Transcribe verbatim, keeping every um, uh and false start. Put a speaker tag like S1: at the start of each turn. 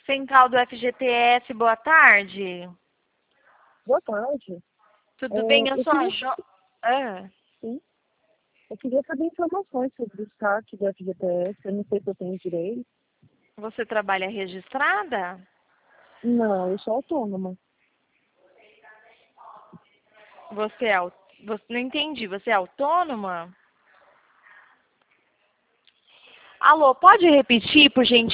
S1: Central do F G T S, boa tarde.
S2: Boa tarde.
S1: Tudo
S2: É,
S1: bem? Eu
S2: eu
S1: sou a
S2: queria,
S1: Jo... Ah,
S2: sim, eu queria saber informações sobre o saque do F G T S. Eu não sei se eu tenho direito.
S1: você trabalha registrada?
S2: Não, eu sou autônoma.
S1: Você é... au- Você... Não entendi. Você é autônoma? Alô, pode repetir, por gentileza?